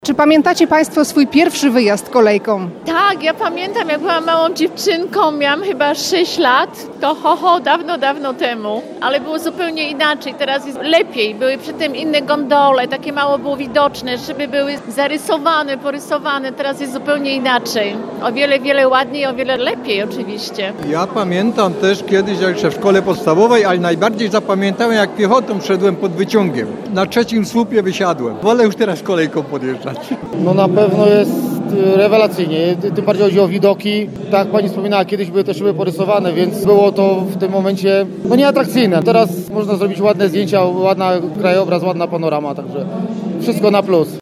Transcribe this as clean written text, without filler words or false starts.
Czy pamiętacie Państwo swój pierwszy wyjazd kolejką? Tak, ja pamiętam, jak byłam małą dziewczynką, miałam chyba 6 lat, to dawno temu, ale było zupełnie inaczej, teraz jest lepiej, były przy tym inne gondole, takie mało było widoczne, szyby były zarysowane, porysowane, teraz jest zupełnie inaczej, o wiele ładniej, o wiele lepiej oczywiście. Ja pamiętam też kiedyś jeszcze w szkole podstawowej, ale najbardziej zapamiętałem, jak piechotą szedłem pod wyciągiem. Na 3. słupie wysiadłem. Wolę już teraz kolejką podjeżdżać. No na pewno jest rewelacyjnie, tym bardziej chodzi o widoki. Tak jak pani wspominała, kiedyś były te szyby porysowane, więc było to w tym momencie nieatrakcyjne. Teraz można zrobić ładne zdjęcia, ładny krajobraz, ładna panorama, także wszystko na plus.